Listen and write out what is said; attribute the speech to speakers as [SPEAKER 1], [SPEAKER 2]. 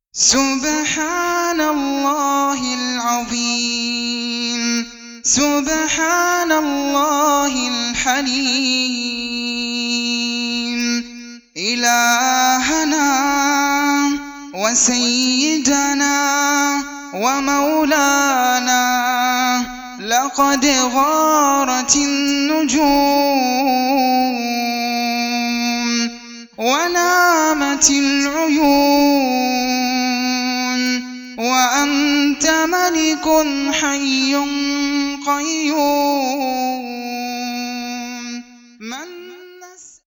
[SPEAKER 1] سبحان الله العظيم، سبحان الله الحليم. إلهنا وسيدنا ومولانا، لقد غارت النجوم ونامت العيون، وأنت ملك حي قيوم.